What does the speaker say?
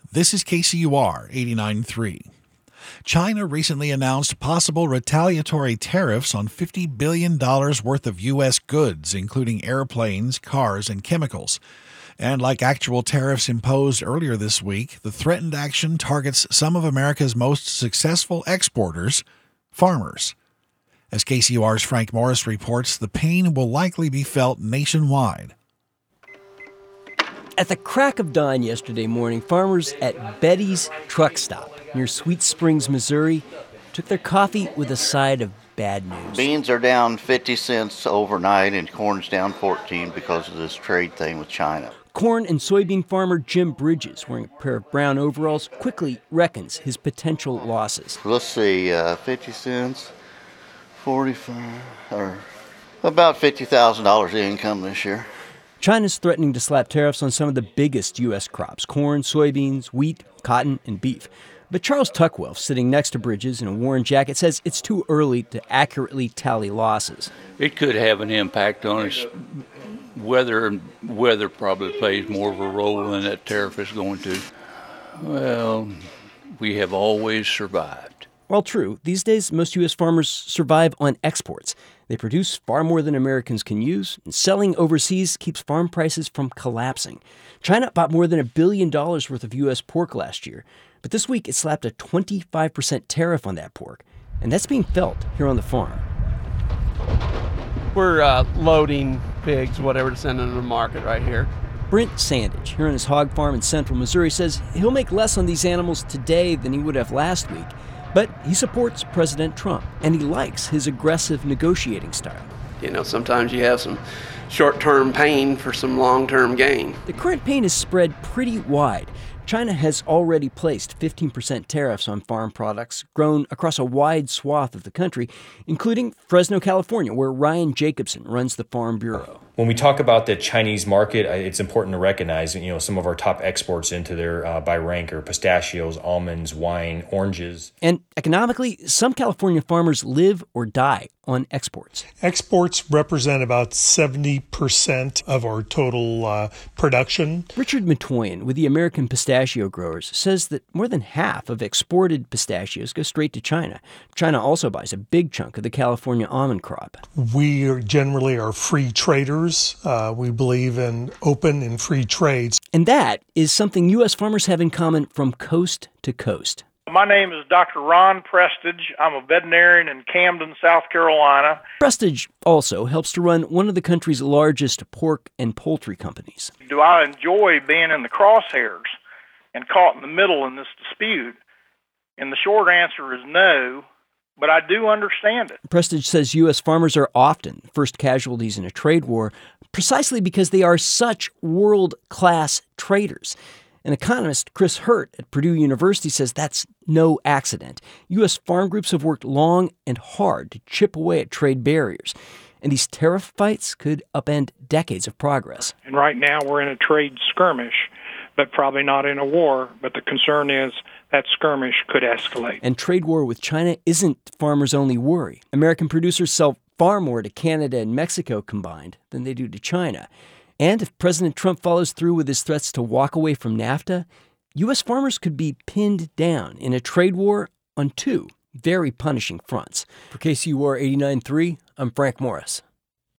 This is KCUR 89.3. China recently announced possible retaliatory tariffs on $50 billion worth of U.S. goods, including airplanes, cars, and chemicals. And like actual tariffs imposed earlier this week, the threatened action targets some of America's most successful exporters, farmers. As KCUR's Frank Morris reports, the pain will likely be felt nationwide. At the crack of dawn yesterday morning, farmers at Betty's Truck Stop near Sweet Springs, Missouri, took their coffee with a side of bad news. Beans are down 50 cents overnight and corn's down 14 because of this trade thing with China. Corn and soybean farmer Jim Bridges, wearing a pair of brown overalls, quickly reckons his potential losses. Let's see, 50 cents, 45, or about $50,000 income this year. China's threatening to slap tariffs on some of the biggest U.S. crops: corn, soybeans, wheat, cotton, and beef. But Charles Tuckwell, sitting next to Bridges in a worn jacket, says it's too early to accurately tally losses. It could have an impact on us. Weather probably plays more of a role than that tariff is going to. Well, we have always survived. While true, these days most U.S. farmers survive on exports. They produce far more than Americans can use, and selling overseas keeps farm prices from collapsing. China bought more than $1 billion worth of U.S. pork last year, but this week it slapped a 25% tariff on that pork, and that's being felt here on the farm. We're loading pigs, whatever, to send into the market right here. Brent Sandage, here on his hog farm in central Missouri, says he'll make less on these animals today than he would have last week. But he supports President Trump, and he likes his aggressive negotiating style. You know, sometimes you have some short-term pain for some long-term gain. The current pain is spread pretty wide. China has already placed 15% tariffs on farm products grown across a wide swath of the country, including Fresno, California, where Ryan Jacobson runs the Farm Bureau. When we talk about the Chinese market, it's important to recognize, some of our top exports into there by rank are pistachios, almonds, wine, oranges. And economically, some California farmers live or die on exports. Exports represent about 70% of our total production. Richard Matoyan with the American Pistachio Growers says that more than half of exported pistachios go straight to China. China also buys a big chunk of the California almond crop. We generally are free traders. We believe in open and free trades. And that is something U.S. farmers have in common from coast to coast. My name is Dr. Ron Prestage. I'm a veterinarian in Camden, South Carolina. Prestage also helps to run one of the country's largest pork and poultry companies. Do I enjoy being in the crosshairs and caught in the middle in this dispute? And the short answer is no, but I do understand it. Prestage says U.S. farmers are often first casualties in a trade war precisely because they are such world-class traders. An economist, Chris Hurt at Purdue University, says that's no accident. U.S. farm groups have worked long and hard to chip away at trade barriers, and these tariff fights could upend decades of progress. And right now we're in a trade skirmish, but probably not in a war. But the concern is that skirmish could escalate. And trade war with China isn't farmers' only worry. American producers sell far more to Canada and Mexico combined than they do to China. And if President Trump follows through with his threats to walk away from NAFTA, U.S. farmers could be pinned down in a trade war on two very punishing fronts. For KCUR 89.3, I'm Frank Morris.